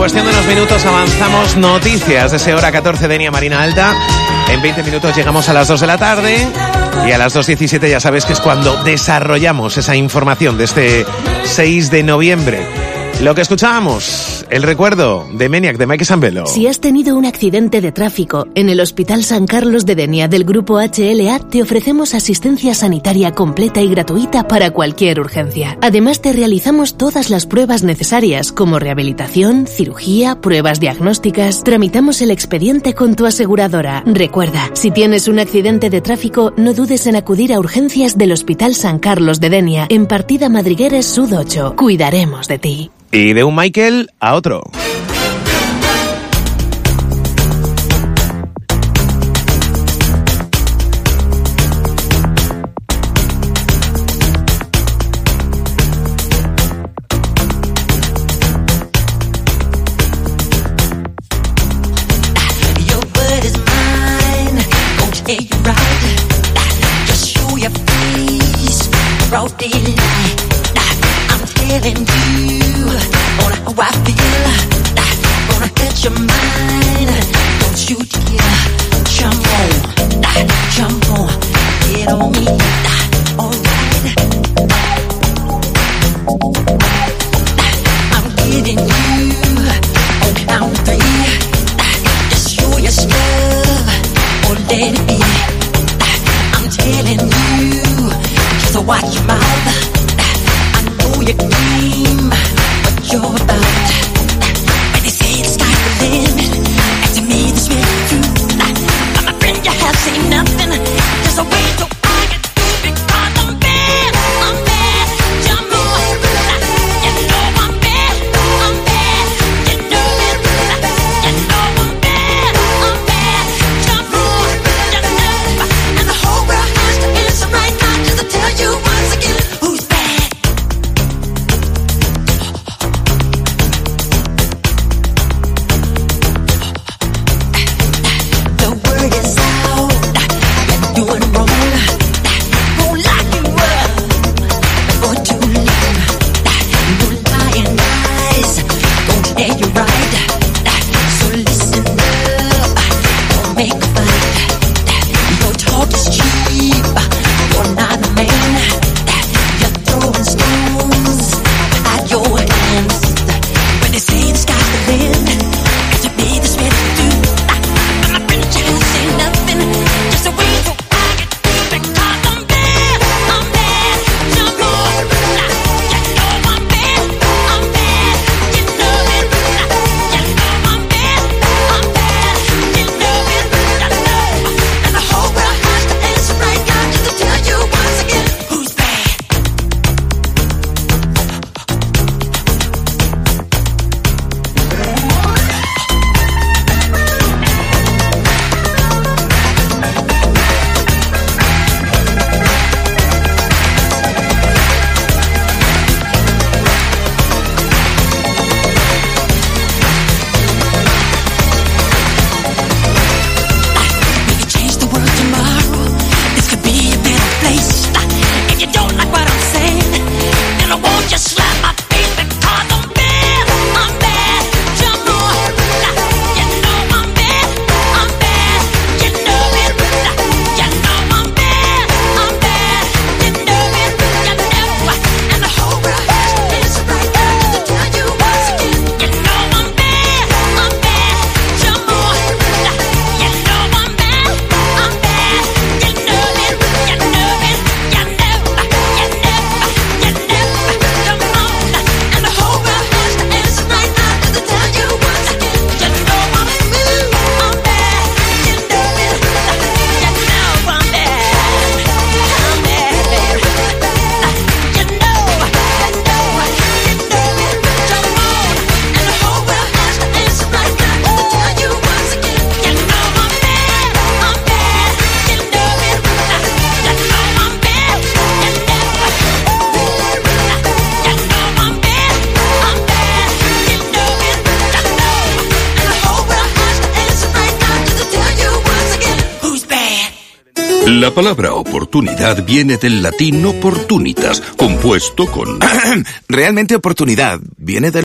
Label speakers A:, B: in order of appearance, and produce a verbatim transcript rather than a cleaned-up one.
A: cuestión de unos minutos avanzamos noticias de ese hora catorce de Denia Marina Alta. En veinte minutos llegamos a las dos de la tarde y a las dos diecisiete ya sabes que es cuando desarrollamos esa información de este seis de noviembre. Lo que escuchábamos, el recuerdo de Maniac de Mike Sambello.
B: Si has tenido un accidente de tráfico en el Hospital San Carlos de Denia del Grupo H L A, te ofrecemos asistencia sanitaria completa y gratuita para cualquier urgencia. Además, te realizamos todas las pruebas necesarias, como rehabilitación, cirugía, pruebas diagnósticas. Tramitamos el expediente con tu aseguradora. Recuerda, si tienes un accidente de tráfico, no dudes en acudir a urgencias del Hospital San Carlos de Denia, en Partida Madrigueres Sud ocho. Cuidaremos de ti.
A: Y de un Michael a otro.
C: La palabra oportunidad viene del latín opportunitas, compuesto con...
D: Realmente oportunidad viene del